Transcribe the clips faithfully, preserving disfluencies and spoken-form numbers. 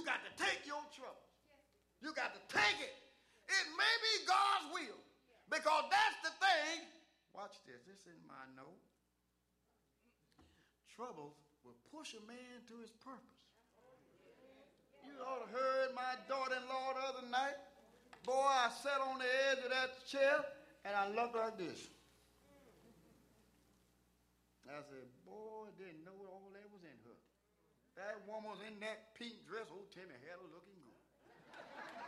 got to take your troubles. You got to take it. It may be God's will, because that's the thing. Watch this. This is my note. Troubles will push a man to his purpose. You ought to heard my daughter-in-law the other night. Boy, I sat on the edge of that chair and I looked like this. I said, boy, I didn't know all that was in her. That woman was in that pink dress. Old Timmy had her looking good.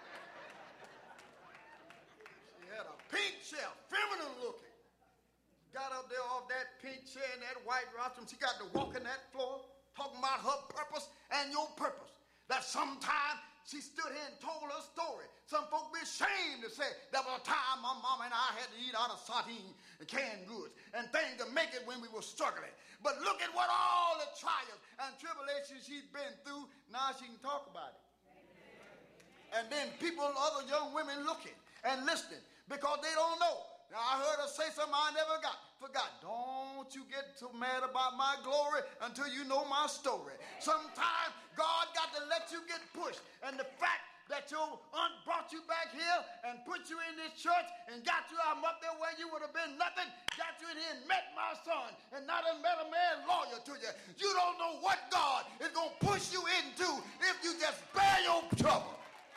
She had a pink chair, feminine looking. Got up there off that pink chair in that white rostrum. She got to walk in that floor, talking about her purpose and your purpose. That sometime she stood here and told her story. Some folk be ashamed to say there was a time my mama and I had to eat out of sardine and canned goods and things to make it when we were struggling. But look at what all the trials and tribulations she'd been through. Now she can talk about it. Amen. And then people, other young women looking and listening because they don't know. Now, I heard her say something I never got, forgot. Don't you get so mad about my glory until you know my story. Sometimes God got to let you get pushed. And the fact that your aunt brought you back here and put you in this church and got you out up there where you would have been nothing, got you in here and met my son and not a met a man lawyer to you. You don't know what God is going to push you into if you just bear your trouble.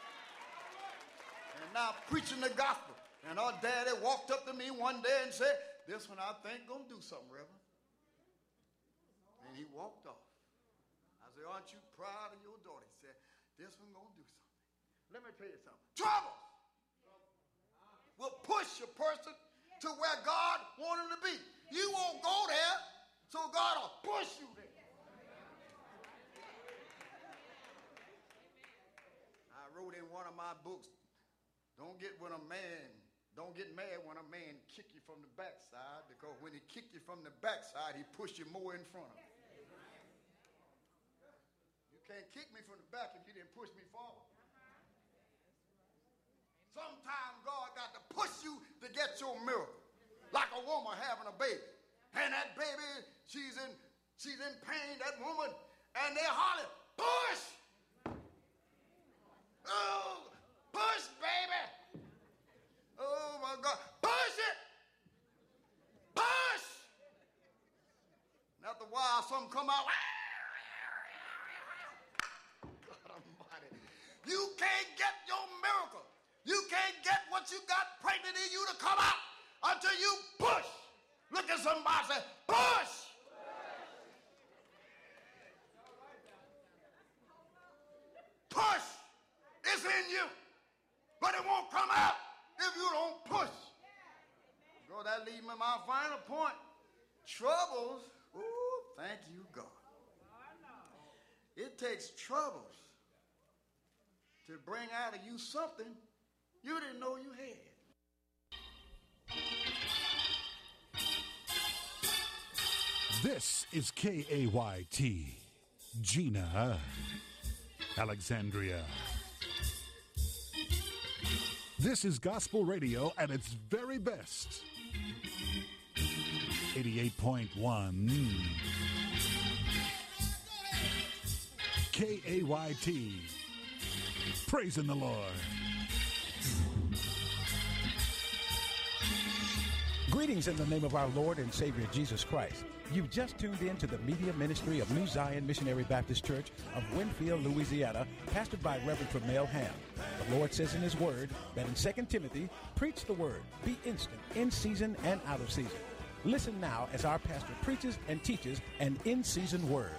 And now preaching the gospel. And our daddy walked up to me one day and said, this one I think gonna do something, Reverend. And he walked off. I said, aren't you proud of your daughter? He said, this one gonna do something. Let me tell you something. Trouble will push a person to where God wants him to be. You won't go there, so God will push you there. I wrote in one of my books, don't get when a man Don't get mad when a man kick you from the backside, because when he kick you from the backside, he push you more in front of him. You can't kick me from the back if you didn't push me forward. Sometimes God got to push you to get your miracle. Like a woman having a baby. And that baby, she's in, she's in pain, that woman, and they holler, push! Oh, push, baby! Oh my God, push it! Push! And after a while, something come out. God Almighty. You can't get your miracle. You can't get what you got pregnant in you to come out until you push. Look at somebody and say, push! Push! It's in you, but it won't come out if you don't push. Go, that leads me to my final point. Troubles, ooh, thank you, God. It takes troubles to bring out of you something you didn't know you had. This is K A Y T, Gina, Alexandria. This is gospel radio at its very best. eighty-eight point one K A Y T. Praising the Lord. Greetings in the name of our Lord and Savior Jesus Christ. You've just tuned in to the media ministry of New Zion Missionary Baptist Church of Winfield, Louisiana, pastored by Reverend Tremel Ham. The Lord says in His Word that in Second Timothy, preach the Word, be instant, in season and out of season. Listen now as our pastor preaches and teaches an in-season Word.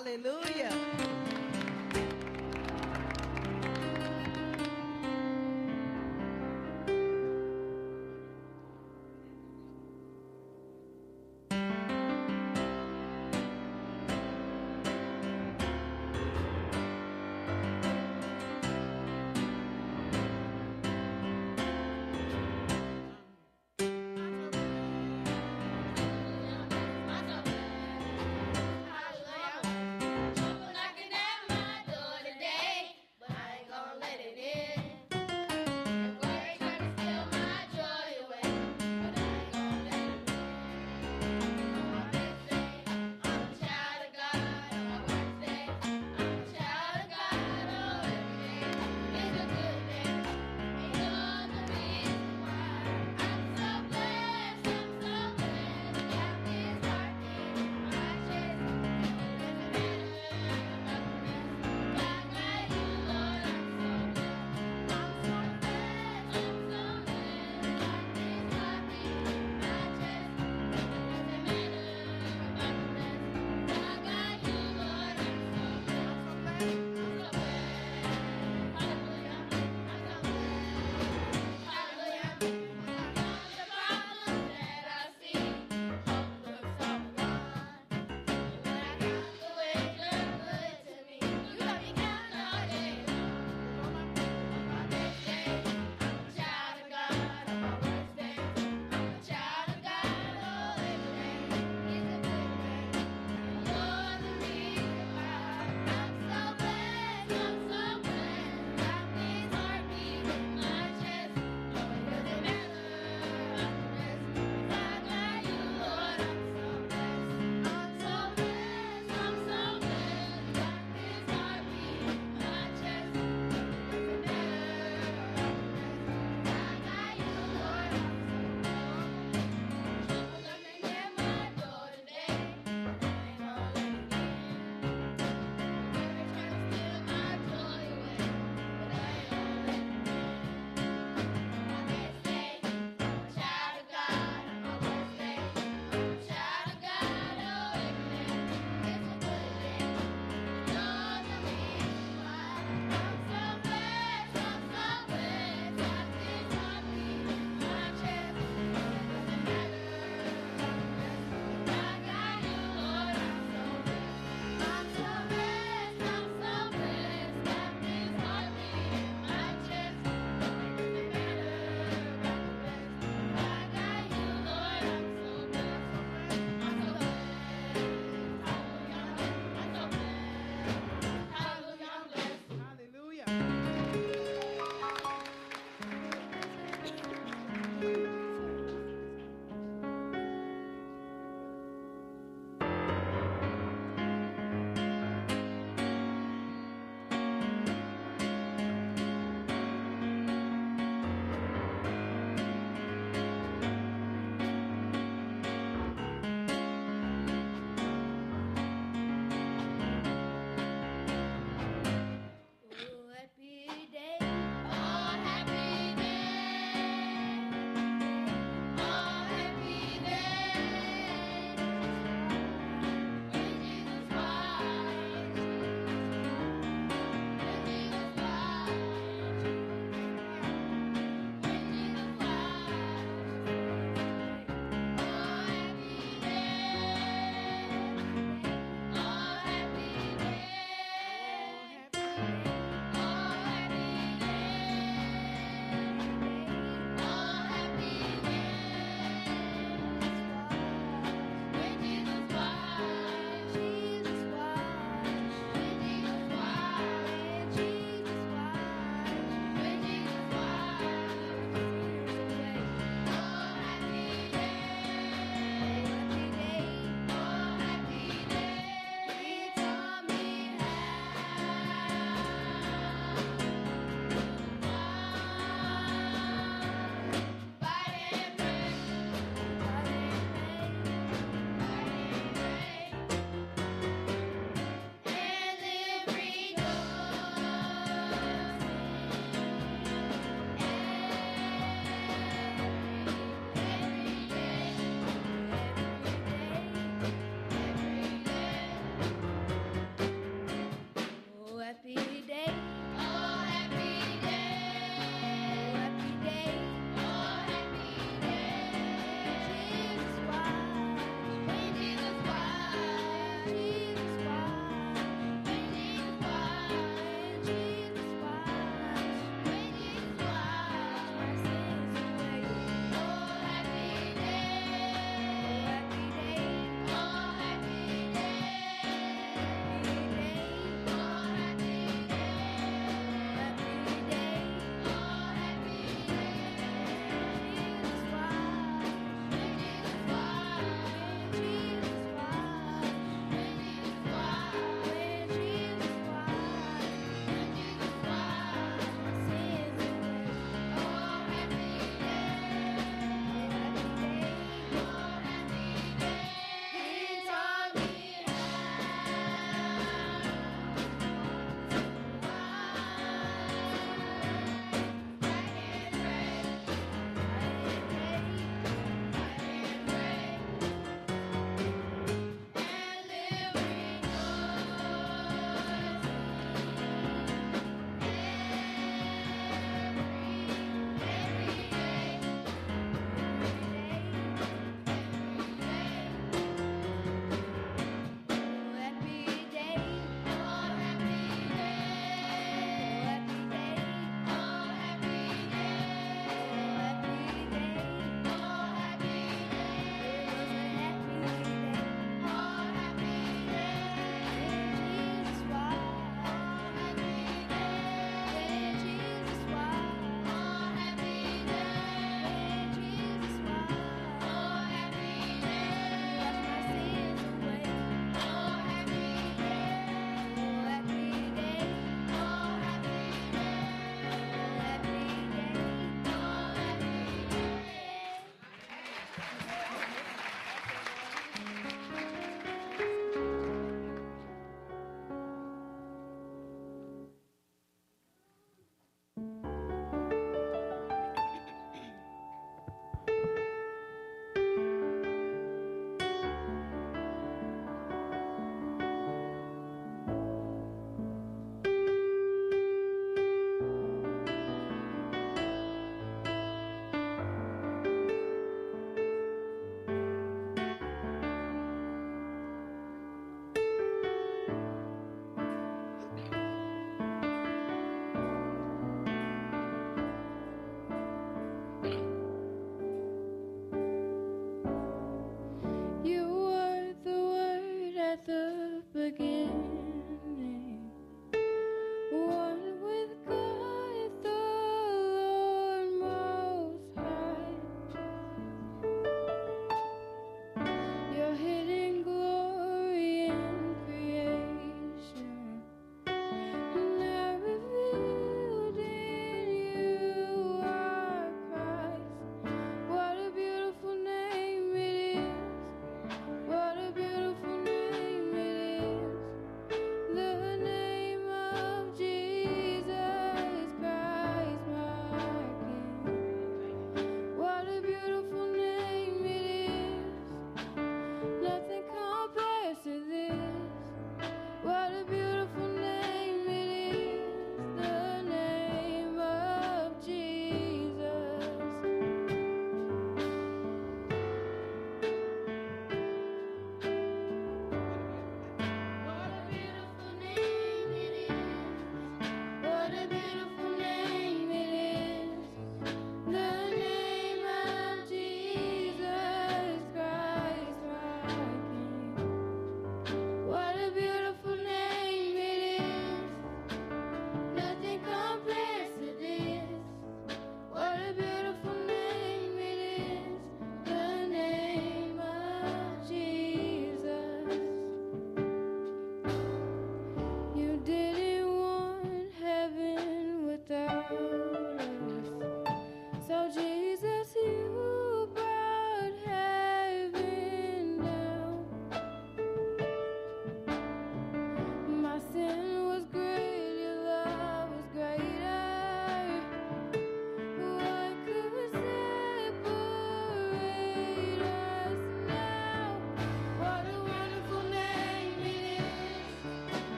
Hallelujah. Hallelujah.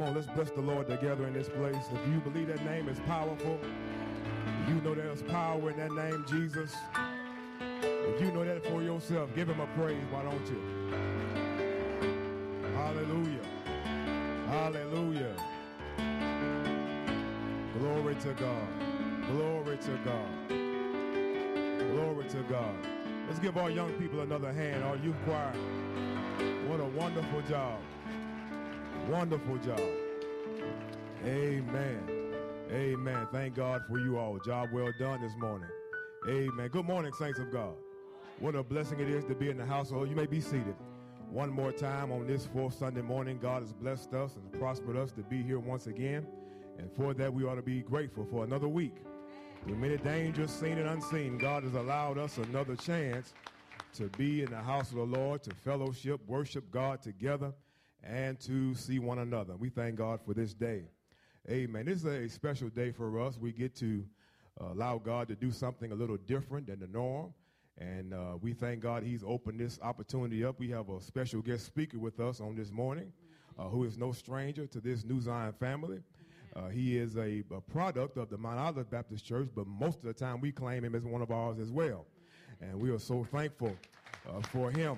on, let's bless the Lord together in this place. If you believe that name is powerful, if you know there's power in that name, Jesus, if you know that for yourself, give him a praise, why don't you? Hallelujah. Hallelujah. Glory to God. Glory to God. Glory to God. Let's give our young people another hand, our youth choir. What a wonderful job. Wonderful job. Amen. Amen. Thank God for you all. Job well done this morning. Amen. Good morning, saints of God. What a blessing it is to be in the household. You may be seated. One more time on this fourth Sunday morning, God has blessed us and prospered us to be here once again. And for that, we ought to be grateful for another week. With many dangers seen and unseen, God has allowed us another chance to be in the house of the Lord, to fellowship, worship God together, and to see one another. We thank God for this day. Amen. This is a special day for us. We get to uh, allow God to do something a little different than the norm. And uh, we thank God he's opened this opportunity up. We have a special guest speaker with us on this morning, uh, who is no stranger to this New Zion family. Uh, he is a, a product of the Mount Olive Baptist Church, but most of the time we claim him as one of ours as well. And we are so thankful uh, for him.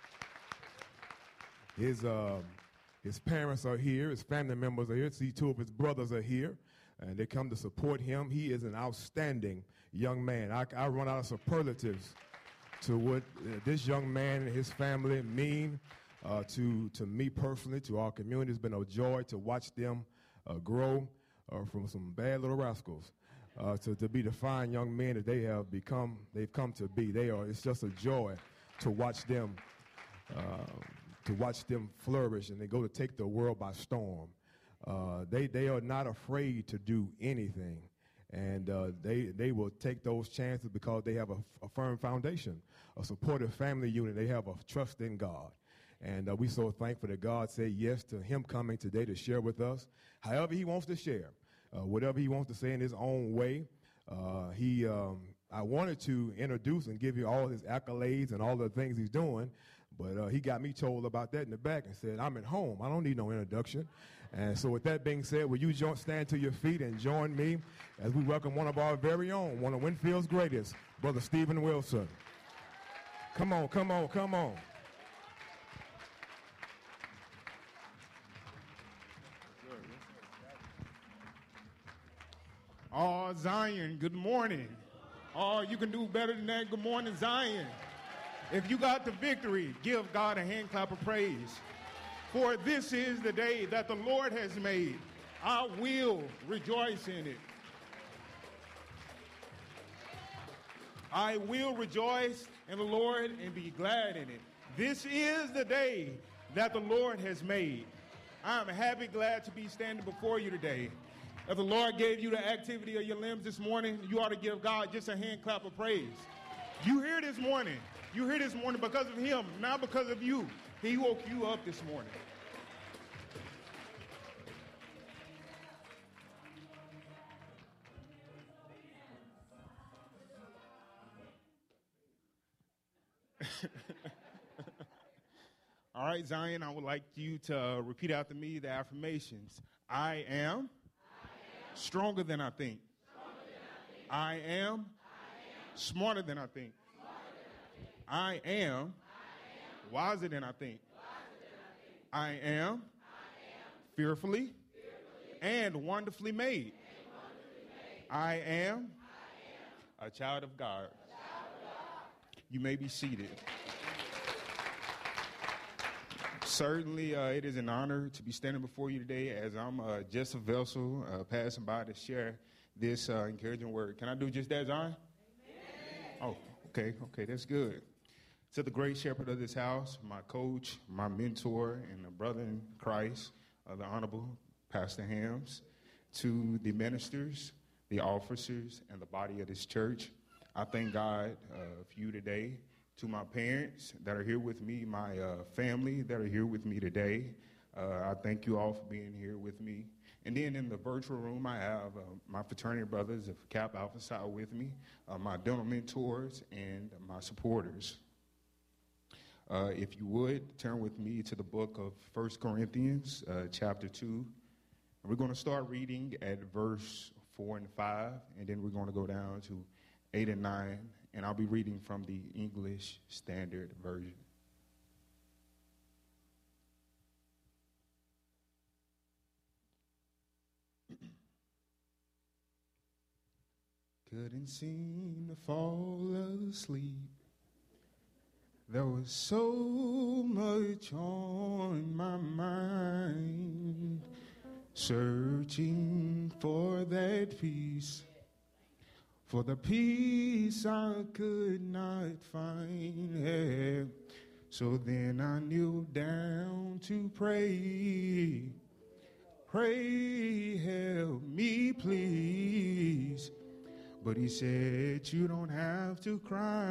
His uh, his parents are here. His family members are here. See, two of his brothers are here, and they come to support him. He is an outstanding young man. I, I run out of superlatives to what uh, this young man and his family mean uh, to, to me personally, to our community. It's been a joy to watch them uh, grow uh, from some bad little rascals uh, to, to be the fine young men that they have become, they've come to be. They are, it's just a joy to watch them uh, to watch them flourish, and they go to take the world by storm. Uh, they they are not afraid to do anything, and uh, they they will take those chances because they have a, a firm foundation, a supportive family unit. They have a trust in God, and uh, we're so thankful that God said yes to him coming today to share with us, however he wants to share, uh, whatever he wants to say in his own way. Uh, he um, I wanted to introduce and give you all his accolades and all the things he's doing. But uh, he got me told about that in the back and said, I'm at home. I don't need no introduction. And so with that being said, will you join, stand to your feet and join me as we welcome one of our very own, one of Winfield's greatest, Brother Stephen Wilson. Come on, come on, come on. Oh, Zion, good morning. Oh, you can do better than that. Good morning, Zion. If you got the victory, give God a hand clap of praise. For this is the day that the Lord has made. I will rejoice in it. I will rejoice in the Lord and be glad in it. This is the day that the Lord has made. I'm happy, glad to be standing before you today. If the Lord gave you the activity of your limbs this morning, you ought to give God just a hand clap of praise. You here this morning. You here this morning because of him, not because of you. He woke you up this morning. All right, Zion, I would like you to repeat after me the affirmations. I am, I am stronger than I think. I am, I am smarter than I think. I am, I am wiser than I think. I am, I am fearfully, fearfully and wonderfully made. And wonderfully made. I, am, I am a child of God. Child of God. You may be seated. Certainly, uh, it is an honor to be standing before you today as I'm uh, just a vessel uh, passing by to share this uh, encouraging word. Can I do just that, Zion? Oh, okay, okay, that's good. To the great shepherd of this house, my coach, my mentor, and a brother in Christ, uh, the Honorable Pastor Hams, to the ministers, the officers, and the body of this church, I thank God uh, for you today. To my parents that are here with me, my uh, family that are here with me today, uh, I thank you all for being here with me. And then in the virtual room, I have uh, my fraternity brothers of Kappa Alpha Psi with me, uh, my dental mentors, and my supporters. Uh, if you would, turn with me to the book of First Corinthians, uh, chapter two, We're going to start reading at verse four and five, and then we're going to go down to eight and nine, and I'll be reading from the English Standard Version. Couldn't seem to fall asleep. There was so much on my mind, searching for that peace, for the peace I could not find. So then I kneeled down to pray. Pray, help me, please. But he said, you don't have to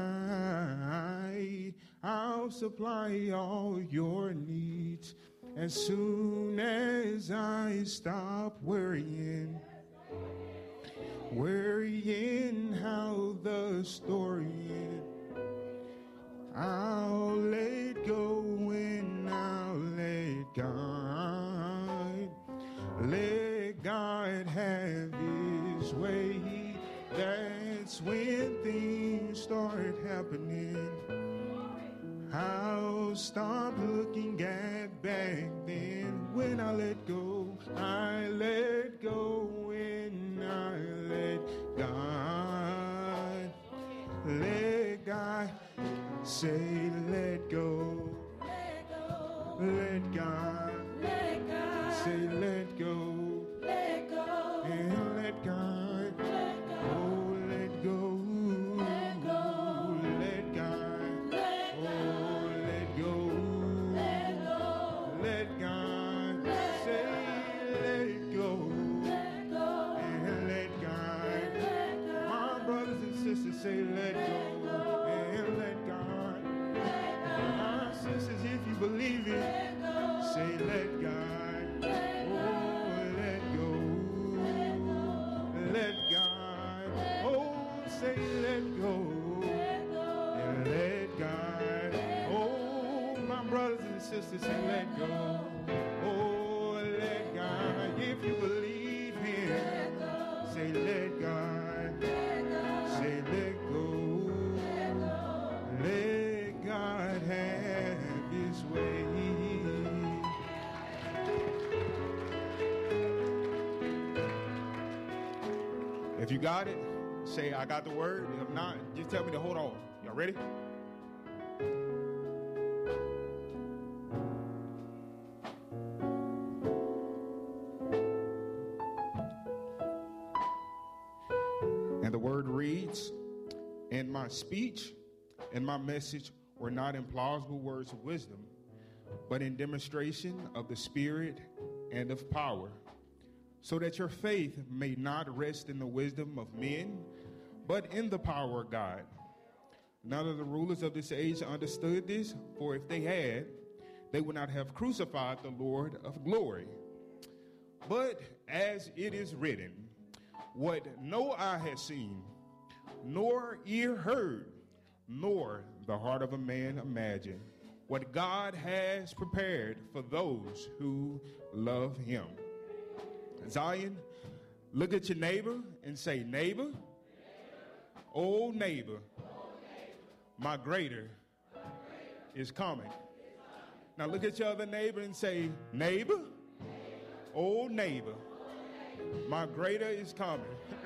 cry. I'll supply all your needs as soon as I stop worrying. Worrying how the story ends. I'll let go and I'll let God. Let God have his way. That's when things start happening. I'll stop looking at back then. When I let go, I let go and I let God. Let God say let go. Let go. Let God. Let God. Say let go. Let go. And let God. Say let go, and let God. My sisters, if you believe it, say let God. Oh, let go, let God. Oh, say let go, and let God. Oh, my brothers and sisters, say let go. Oh, let God. If you believe him, say let God. Say let go, let God have his way. If you got it, say I got the word. If not, just tell me to hold on. Y'all ready? And the word reads, and my speech and my message were not in plausible words of wisdom, but in demonstration of the Spirit and of power, so that your faith may not rest in the wisdom of men, but in the power of God. None of the rulers of this age understood this, for if they had, they would not have crucified the Lord of glory. But as it is written, what no eye has seen, nor ear heard, nor the heart of a man imagined, what God has prepared for those who love him. Zion, look at your neighbor and say, neighbor, neighbor. Oh neighbor, oh, neighbor. My, greater my greater is coming. Is coming. Now look at your other neighbor and say, neighbor, neighbor. Oh neighbor, oh, neighbor. My greater is coming.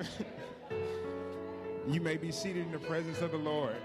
You may be seated in the presence of the Lord.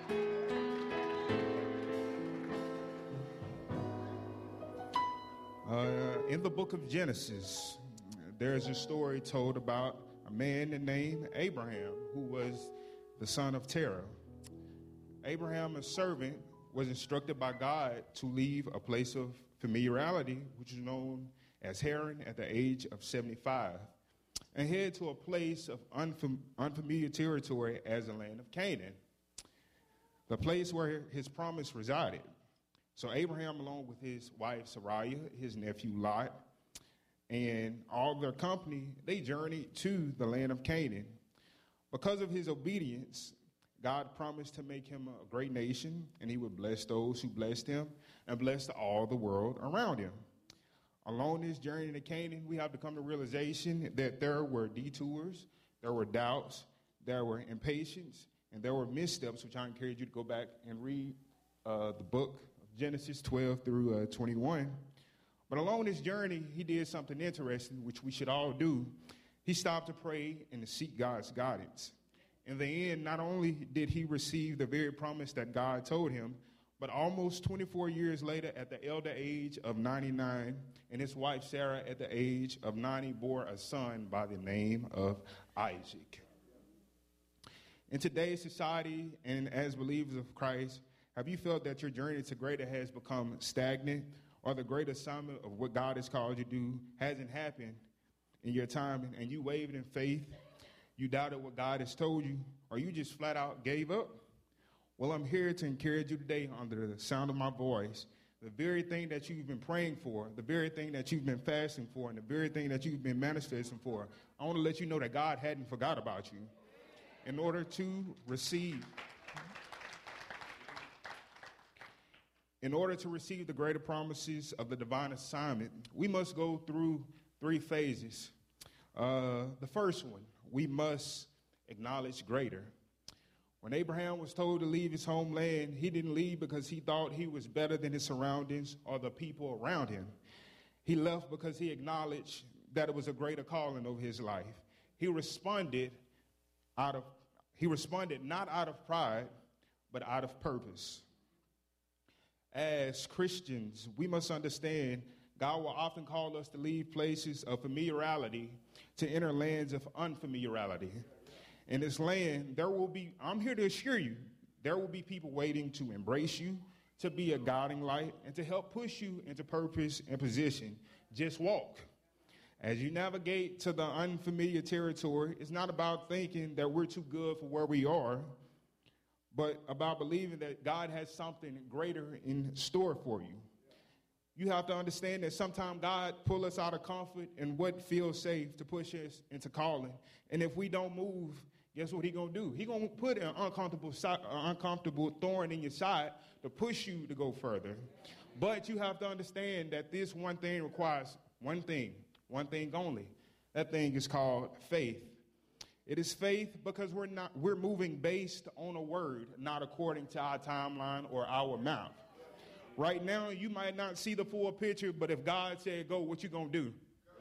Uh, in the book of Genesis, there's a story told about a man named Abraham, who was the son of Terah. Abraham, a servant, was instructed by God to leave a place of familiarity, which is known as Haran, at the age of seventy-five, and head to a place of unfam- unfamiliar territory as the land of Canaan, the place where his promise resided. So Abraham, along with his wife Sarai, his nephew Lot, and all their company, they journeyed to the land of Canaan. Because of his obedience, God promised to make him a great nation, and he would bless those who blessed him and bless all the world around him. along this journey to Canaan, we have to come to realization that there were detours, there were doubts, there were impatience, and there were missteps, which I encourage you to go back and read uh, the book of Genesis twelve through uh, twenty-one. But along this journey, he did something interesting, which we should all do. He stopped to pray and to seek God's guidance. In the end, not only did he receive the very promise that God told him, but almost twenty-four years later, at the elder age of ninety-nine, and his wife Sarah at the age of ninety bore a son by the name of Isaac. In today's society and as believers of Christ, have you felt that your journey to greater has become stagnant, or the great assignment of what God has called you to do hasn't happened in your time, and you wavered in faith, you doubted what God has told you, or you just flat out gave up? Well, I'm here to encourage you today under the sound of my voice. The very thing that you've been praying for, the very thing that you've been fasting for, and the very thing that you've been manifesting for, I want to let you know that God hadn't forgot about you. In order to receive, in order to receive the greater promises of the divine assignment, we must go through three phases. Uh, the first one, we must acknowledge greater. When Abraham was told to leave his homeland, he didn't leave because he thought he was better than his surroundings or the people around him. He left because he acknowledged that it was a greater calling over his life. He responded out of, he responded not out of pride, but out of purpose. As Christians, we must understand God will often call us to leave places of familiarity to enter lands of unfamiliarity. In this land, there will be, I'm here to assure you, there will be people waiting to embrace you, to be a guiding light, and to help push you into purpose and position. Just walk. As you navigate to the unfamiliar territory, it's not about thinking that we're too good for where we are, but about believing that God has something greater in store for you. You have to understand that sometimes God pulls us out of comfort and what feels safe to push us into calling. And if we don't move, guess what he's going to do? He's going to put an uncomfortable, uh, uncomfortable thorn in your side to push you to go further. But you have to understand that this one thing requires one thing, one thing only. That thing is called faith. It is faith because we're not we're moving based on a word, not according to our timeline or our mouth. Right now, you might not see the full picture, but if God said go, what you gonna do?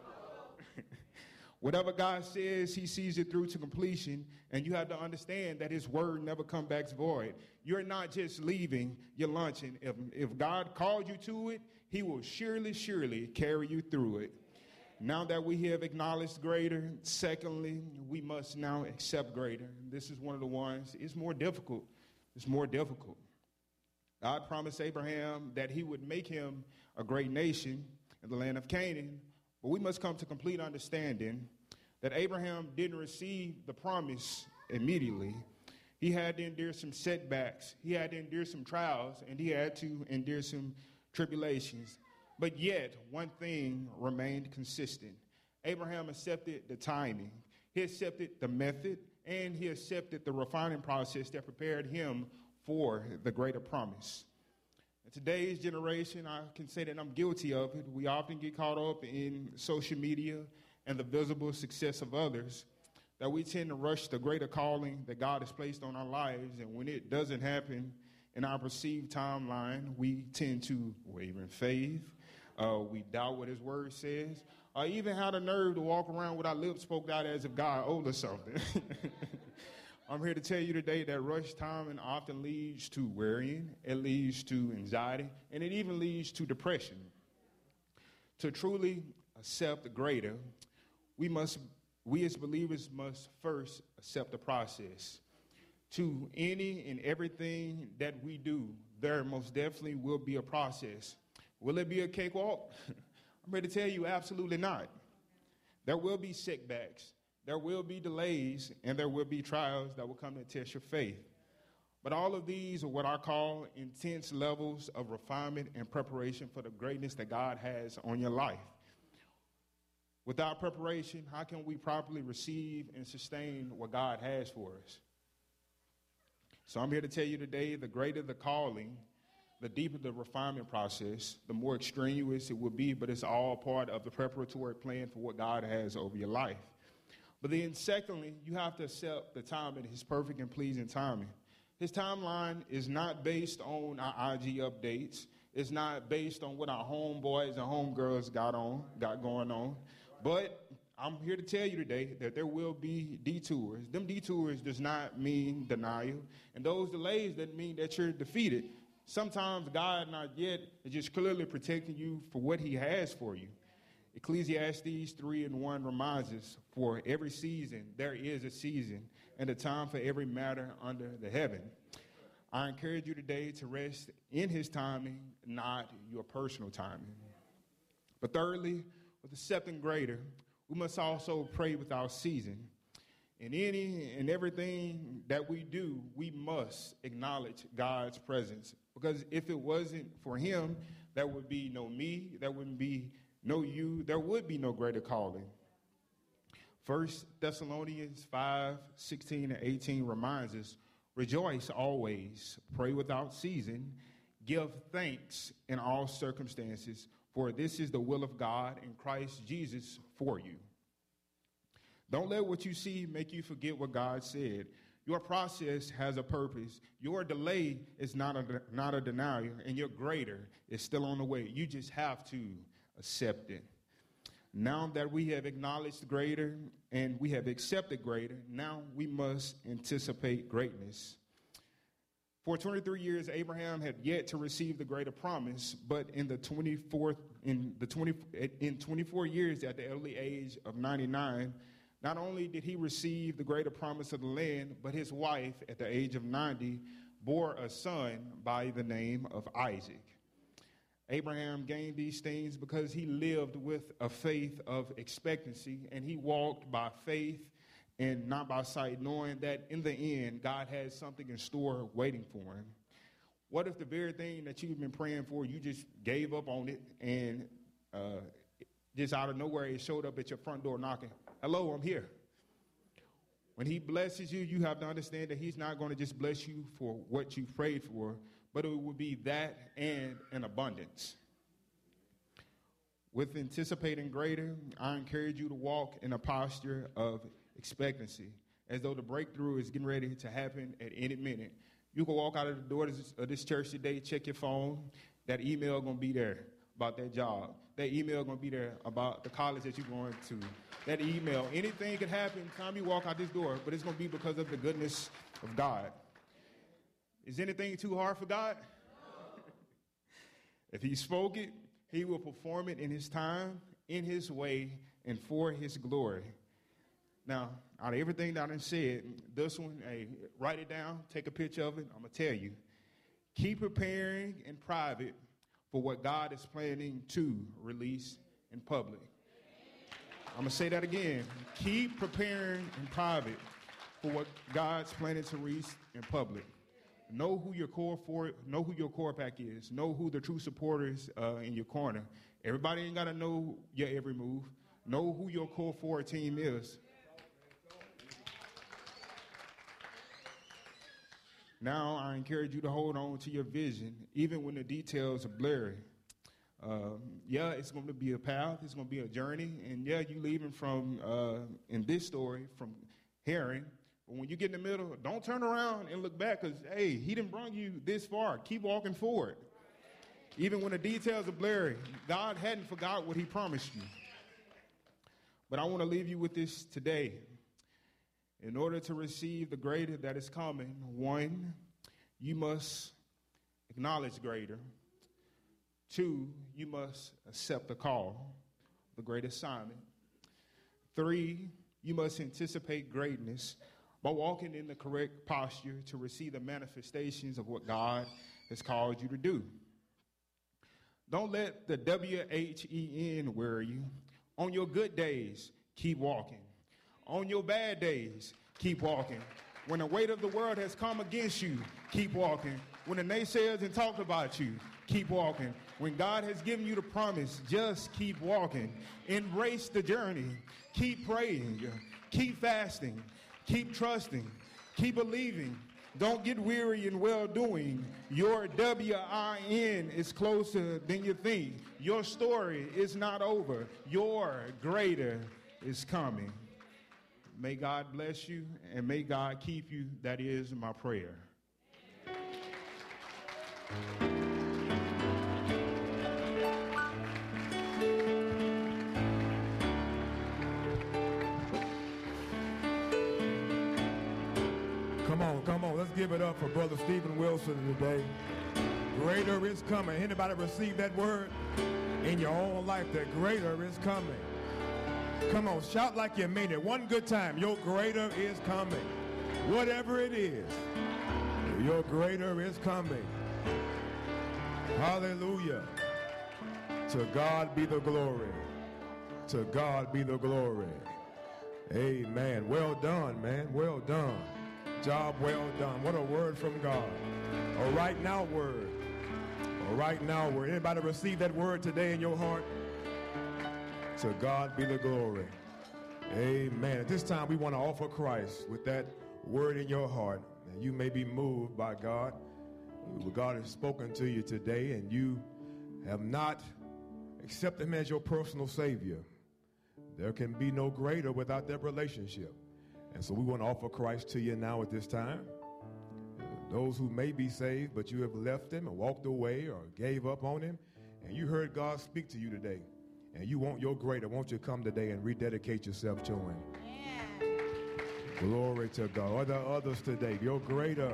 Whatever God says, he sees it through to completion, and you have to understand that his word never comes back void. You're not just leaving, you're launching. If, if God called you to it, he will surely, surely carry you through it. Now that we have acknowledged greater, secondly, we must now accept greater. This is one of the ones, it's more difficult. It's more difficult. God promised Abraham that he would make him a great nation in the land of Canaan, but we must come to complete understanding that Abraham didn't receive the promise immediately. He had to endure some setbacks, he had to endure some trials, and he had to endure some tribulations. But yet, one thing remained consistent. Abraham accepted the timing, he accepted the method, and he accepted the refining process that prepared him for the greater promise. In today's generation, I can say that I'm guilty of it. We often get caught up in social media and the visible success of others, that we tend to rush the greater calling that God has placed on our lives, and when it doesn't happen in our perceived timeline, we tend to waver in faith. Uh, we doubt what his word says, or even have the nerve to walk around with our lips poked out as if God owed us something. I'm here to tell you today that rush timing often leads to worrying, it leads to anxiety, and it even leads to depression. To truly accept the greater, we must, we as believers must first accept the process. To any and everything that we do, there most definitely will be a process. Will it be a cakewalk? I'm here to tell you, absolutely not. There will be setbacks, there will be delays, and there will be trials that will come to test your faith. But all of these are what I call intense levels of refinement and preparation for the greatness that God has on your life. Without preparation, how can we properly receive and sustain what God has for us? So I'm here to tell you today, the greater the calling, the deeper the refinement process, the more extraneous it will be, but it's all part of the preparatory plan for what God has over your life. But then secondly, you have to accept the timing, his perfect and pleasing timing. His timeline is not based on our I G updates. It's not based on what our homeboys and homegirls got on, got going on. But I'm here to tell you today that there will be detours. Them detours does not mean denial. And those delays doesn't mean that you're defeated. Sometimes God not yet is just clearly protecting you for what he has for you. Ecclesiastes three and one reminds us, for every season there is a season and a time for every matter under the heaven. I encourage you today to rest in his timing, not your personal timing. But thirdly, with accepting greater, we must also pray without ceasing. In any and everything that we do, we must acknowledge God's presence. Because if it wasn't for him, there would be no me, there wouldn't be no you, there would be no greater calling. First Thessalonians five, sixteen and eighteen reminds us, rejoice always, pray without ceasing, give thanks in all circumstances, for this is the will of God in Christ Jesus for you. Don't let what you see make you forget what God said. Your process has a purpose. Your delay is not a, not a denial, and your greater is still on the way. You just have to accept it. Now that we have acknowledged greater and we have accepted greater, now we must anticipate greatness. For twenty-three years, Abraham had yet to receive the greater promise, but in the twenty-fourth, in the twenty, in twenty-four years at the early age of ninety-nine, not only did he receive the greater promise of the land, but his wife, at the age of ninety, bore a son by the name of Isaac. Abraham gained these things because he lived with a faith of expectancy, and he walked by faith and not by sight, knowing that in the end, God has something in store waiting for him. What if the very thing that you've been praying for, you just gave up on it, and uh, just out of nowhere, it showed up at your front door knocking, hello, I'm here. When he blesses you, you have to understand that he's not going to just bless you for what you prayed for, but it will be that and an abundance. With anticipating greater, I encourage you to walk in a posture of expectancy, as though the breakthrough is getting ready to happen at any minute. You can walk out of the doors of this church today, check your phone, that email going to be there about that job. That email going to be there about the college that you're going to. That email, anything could happen time you walk out this door, but it's going to be because of the goodness of God. Is anything too hard for God? No. If he spoke it, he will perform it in his time, in his way, and for his glory. Now, out of everything that I said, this one, hey, write it down, take a picture of it. I'm going to tell you. Keep preparing in private for what God is planning to release in public. I'm going to say that again. Keep preparing in private for what God's planning to release in public. Know who your core for. Know who your core pack is. Know who the true supporters uh, in your corner. Everybody ain't got to know your every move. Know who your core four team is. Now I encourage you to hold on to your vision, even when the details are blurry. Um, yeah, it's going to be a path. It's going to be a journey. And yeah, you leaving from, uh, in this story, from Herring. But when you get in the middle, don't turn around and look back because, hey, he didn't bring you this far. Keep walking forward. Even when the details are blurry, God hadn't forgot what he promised you. But I want to leave you with this today. In order to receive the greater that is coming, one, you must acknowledge greater. Two, you must accept the call, the great assignment. Three, you must anticipate greatness by walking in the correct posture to receive the manifestations of what God has called you to do. Don't let the W H E N weary you. On your good days, keep walking. On your bad days, keep walking. When the weight of the world has come against you, keep walking. When the naysayers have talked about you, keep walking. When God has given you the promise, just keep walking. Embrace the journey. Keep praying. Keep fasting. Keep trusting. Keep believing. Don't get weary in well-doing. Your W I N is closer than you think. Your story is not over. Your greater is coming. May God bless you and may God keep you. That is my prayer. Come on, come on. Let's give it up for Brother Stephen Wilson today. Greater is coming. Anybody receive that word in your own life? That greater is coming. Come on, shout like you mean it. One good time. Your greater is coming. Whatever it is, your greater is coming. Hallelujah. To God be the glory. To God be the glory. Amen. Well done, man. Well done. Job well done. What a word from God. A right now word. A right now word. Anybody receive that word today in your heart? To God be the glory. Amen. At this time, we want to offer Christ with that word in your heart. And you may be moved by God. God has spoken to you today, and you have not accepted him as your personal Savior. There can be no greater without that relationship. And so we want to offer Christ to you now at this time. Those who may be saved, but you have left him and walked away or gave up on him, and you heard God speak to you today, and you want your greater, won't you come today and rededicate yourself to him? Yeah. Glory to God. Are there others today? Your greater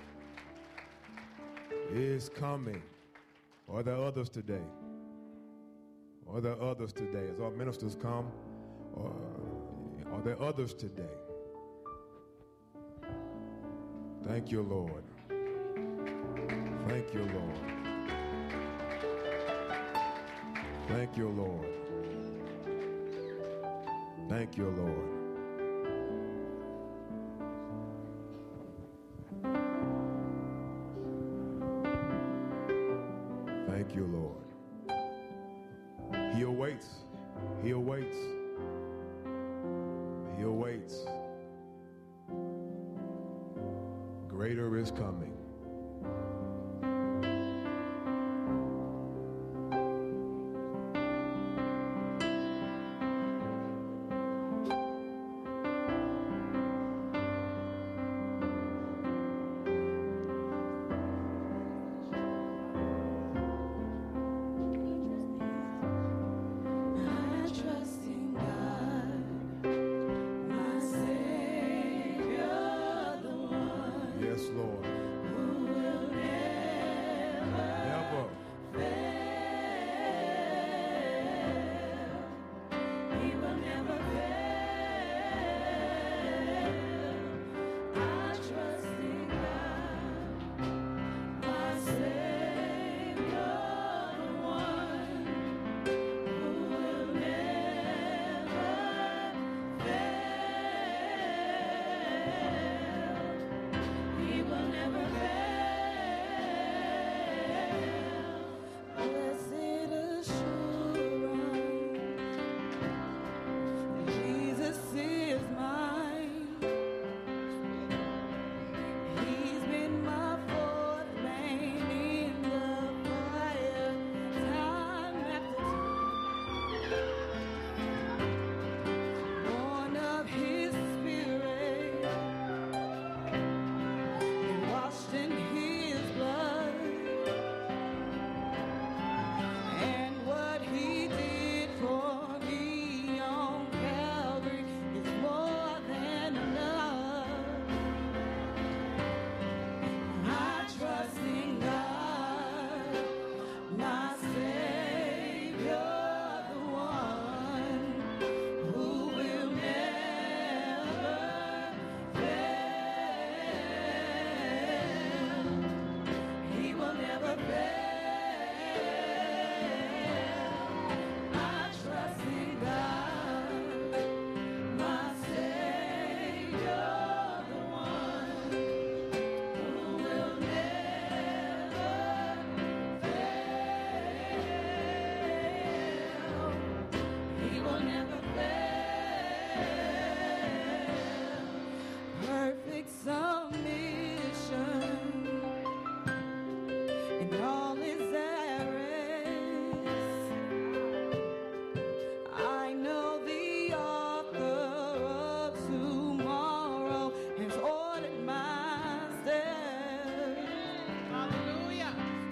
is coming. Are there others today? Are there others today? As our ministers come, or are there others today? Thank you, Lord. Thank you, Lord. Thank you, Lord. Thank you, Lord. Thank you, Lord. He awaits. He awaits. He awaits. Greater is coming. Lord.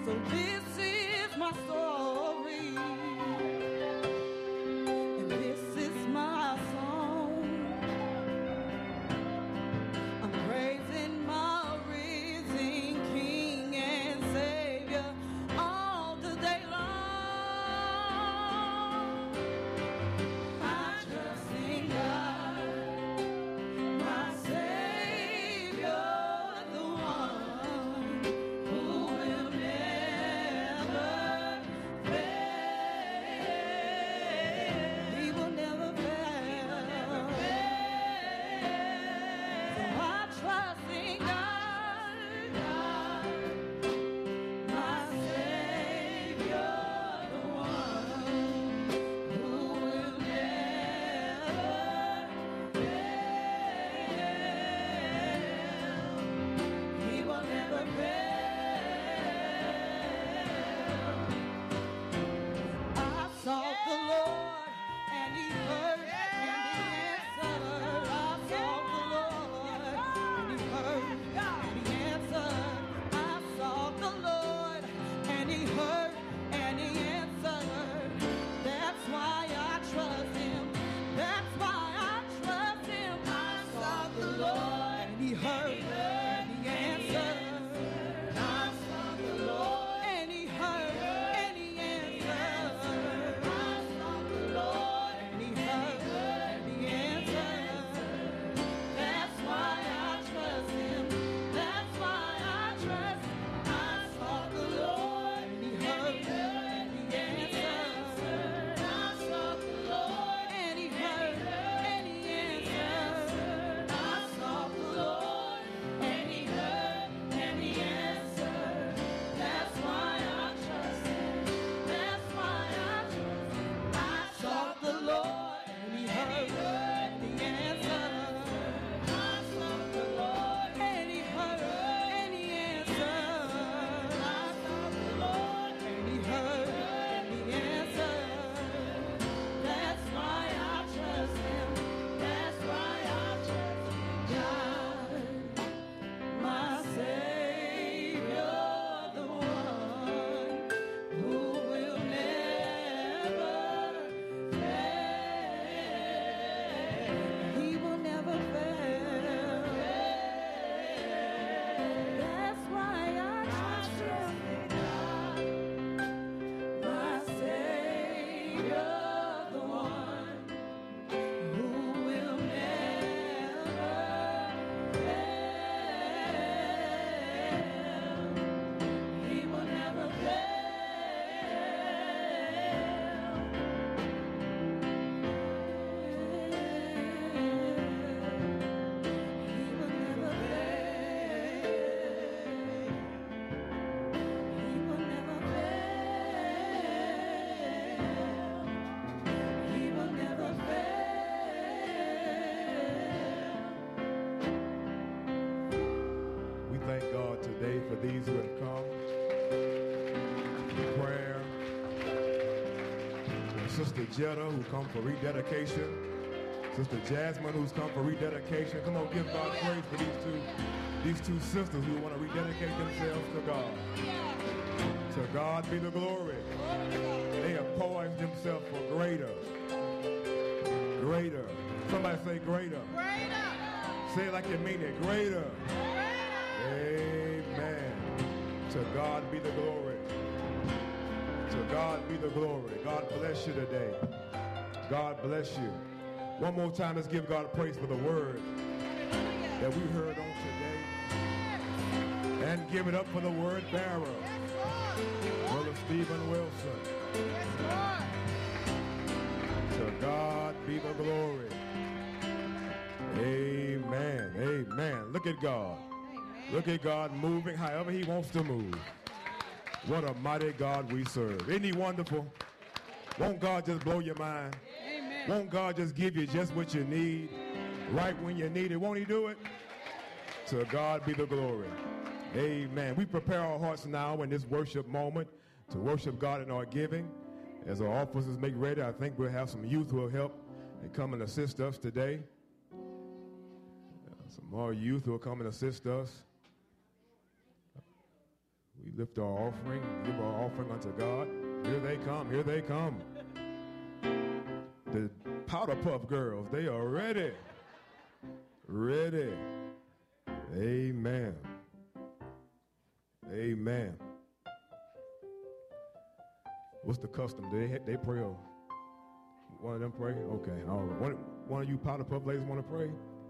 So this is my story, and this is my song. I'm praising my risen King and Savior all the day long. I trust in God, my Savior, the one who will never fail. He will never fail. So I trust in God, my Savior, the one who will never fail. He will never fail. I sought the Lord, and He heard, and He answered. I sought the Lord, and He heard, and He answered. I sought the Lord, and He heard, and He answered. That's why I trust Him. That's why I trust Him. I sought the Lord, and He heard, and He answered. I sought the Lord, and He heard, and He answered. I sought the Lord, and He heard, and He answered. That's why I trust Him. That's why I trust Him. I sought the Lord, and He heard, and He answered. I sought the Lord, and He heard, and He answered. I sought the Lord, and He heard, and He answered. That's why I trust Him. That's why I trust Him. I sought the Lord, and He heard, and He answered. I sought the Lord, and He heard, and He answered. I sought the Lord, and He heard, and He answered. That's why I trust Him. That's why I trust God, my Savior, the one who will never fail. He will never fail. That's why I trust Him. My Savior, the one who will never fail. He will never fail. He will never fail. He will never fail. He will never fail. We thank God today for these who have come for prayer. And Sister Jetta, who come for rededication. Sister Jasmine, who's come for rededication. Come on, give God praise for these two, these two sisters who want to rededicate themselves to God. To God be the glory. They have poised themselves for greater. Greater. Somebody say greater. Say it like you mean it. Greater. Amen. To God be the glory. To God be the glory. God bless you today. God bless you. One more time, let's give God praise for the word that we heard on today. And give it up for the word bearer, Brother Stephen Wilson. To God be the glory. Amen. Amen. Look at God. Look at God moving however He wants to move. What a mighty God we serve. Isn't He wonderful? Won't God just blow your mind? Amen. Won't God just give you just what you need right when you need it? Won't He do it? To God be the glory. Amen. We prepare our hearts now in this worship moment to worship God in our giving. As our officers make ready, I think we'll have some youth who will help and come and assist us today. Uh, some more youth who will come and assist us. We lift our offering, give our offering unto God. Here they come, here they come. The Powder Puff Girls, they are ready. Ready. Amen. Amen. What's the custom? Do they, they pray? Or one of them pray? Okay, all right. One, one of you Powder Puff ladies want to pray?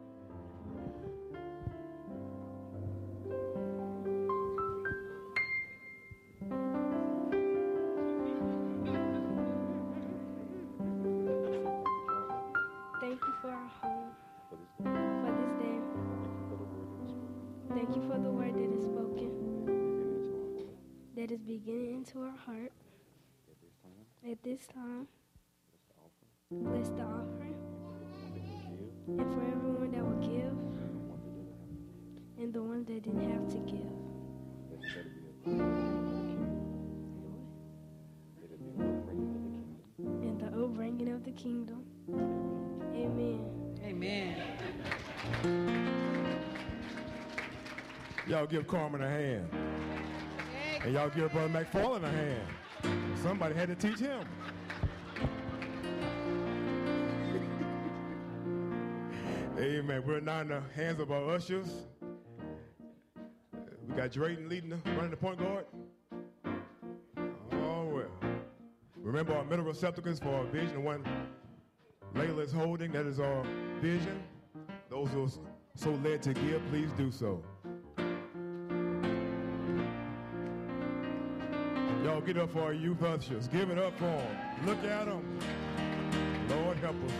Thank you for our home, for this day. Thank you for the word that is spoken, that is beginning into our heart. At this time, bless the offering, and for everyone that will give, and the ones that didn't have to give. And the upbringing of the kingdom. Amen. Amen. Y'all give Carmen a hand. And y'all give Brother McFarland a hand. Somebody had to teach him. Amen. We're now in the hands of our ushers. We got Drayton leading the, running the point guard. Oh, well. Remember our middle receptacles for our vision, the one Layla is holding, that is our vision. Those who are so led to give, please do so. Y'all get up for our youth ushers. Give it up for them. Look at them. Lord help us.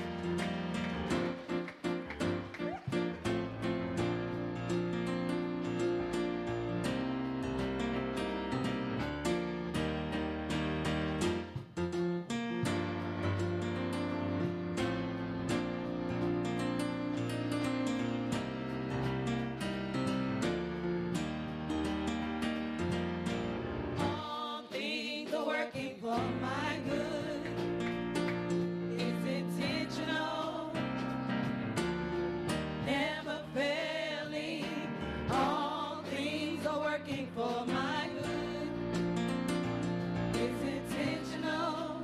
All things are working for my good. It's intentional, never failing. All things are working for my good. It's intentional,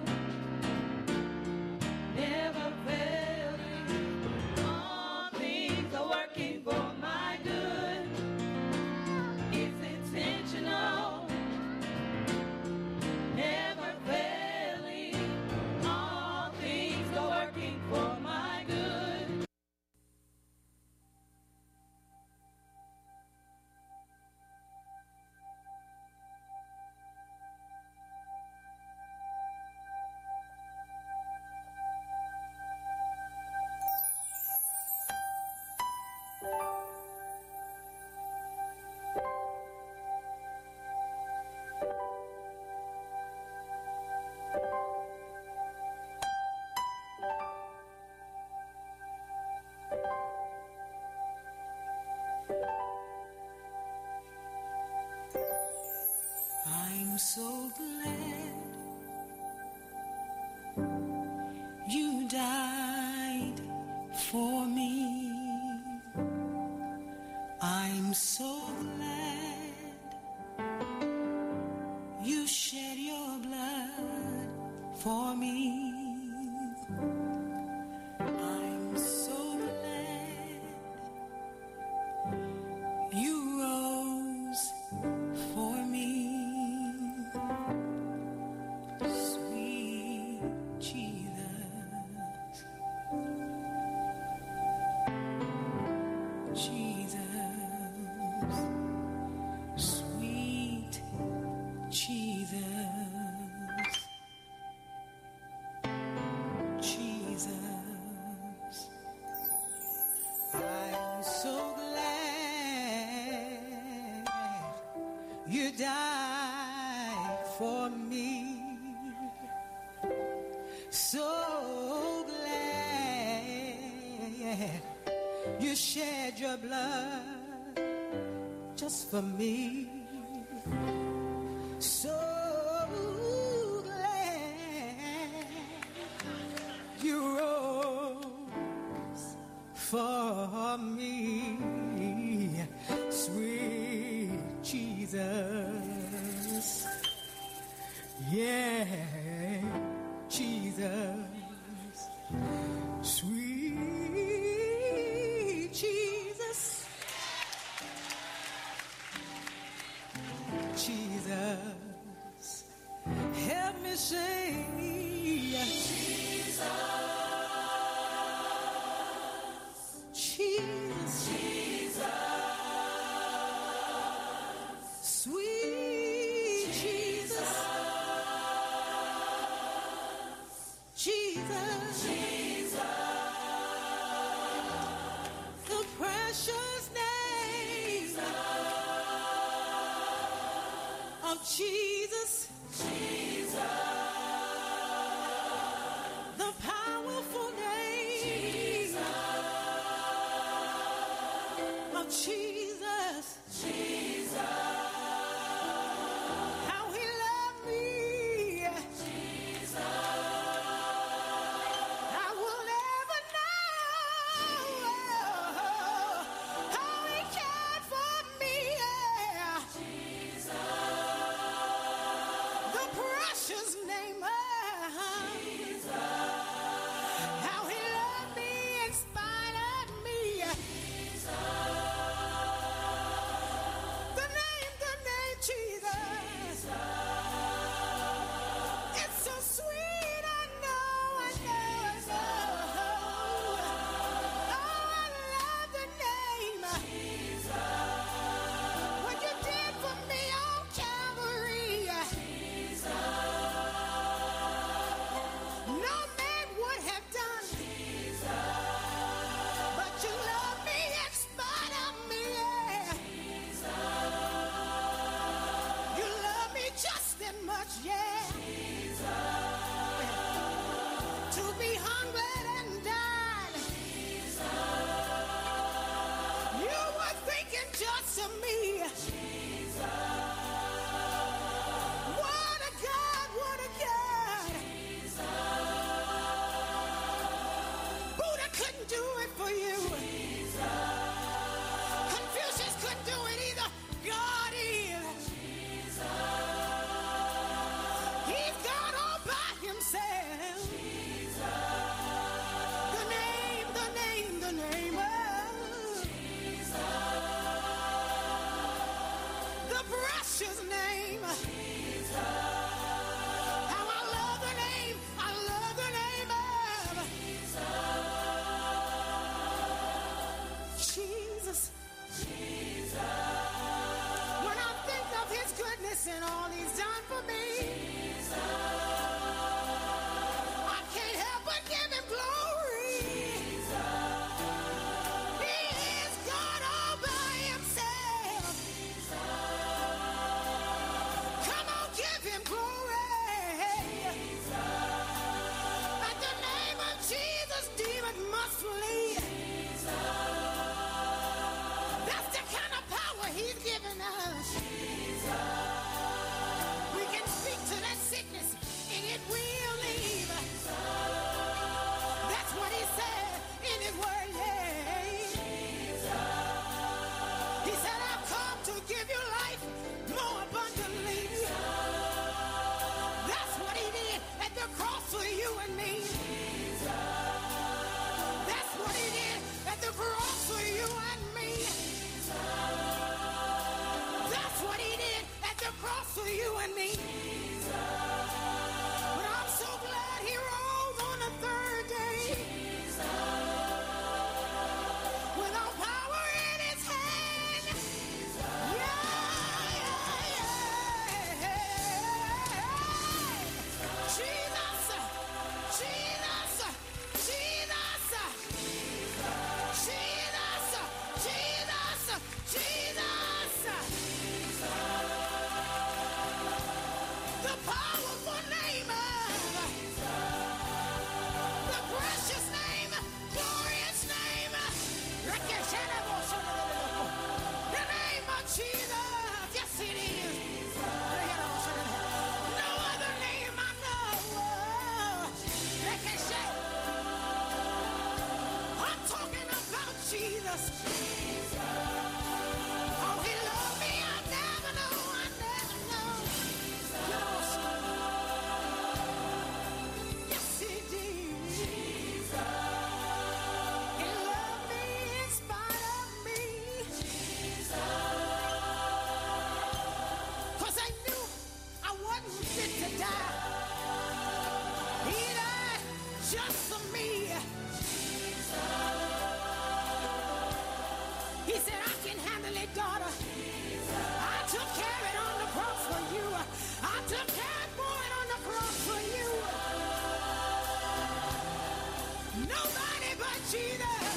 never failing. All things are working for my good. It's intentional, never failing. All things are working for my good. I'm so glad you died for me. I'm so glad you shed your blood for me. I'm so glad you rose for me. Sweet Jesus, Jesus, sweet Jesus, Jesus. I'm so glad you died for me. So glad you shed your blood just for me. So glad you rose for me, sweet Jesus. Yeah, Jesus, sweet Jesus, Jesus, help me sing. Jesus, Jesus, Jesus, sweet Jesus, Jesus, Jesus, the precious name of Jesus, Jesus, the powerful name of Jesus, Jesus, how he loved me, Jesus, I will never know how he cared for me, Jesus, the precious name of Jesus, how he loved me in spite of me, Jesus, the name, the name Jesus, it's so sweet, I know, I know, I know, oh, I love the name, Jesus, what you did for me on Calvary, Jesus, no man would have done, Jesus, but you love me in spite of me, Jesus, you love me just that much, yeah, Jesus, to be hungry and died, Jesus, you were thinking just of me, Jesus, what a God, what a God, Buddha couldn't do it for you, Confucius couldn't do it either, God is, he's God all by himself, the name, the name, the name of the precious name, how I love the name, I love the name of Jesus, when I think of his goodness and all he's done for me, I can't help but give him glory, he is God all by himself, come on, give him glory, at the name of Jesus, demons must flee, that's the kind of power he's given us, we can speak to that sickness and it will leave, that's what he said in his word, yeah, he said I've come to give you life more abundantly, that's what he did at the cross for you and me, that's what he did at the cross for you and me, that's what he did at the cross for you and me, but I'm so glad he rose on the third day, with all power in his hand, yeah, yeah, yeah, Jesus, Jesus, Jesus, Jesus, Jesus, Jesus, the power Jesus.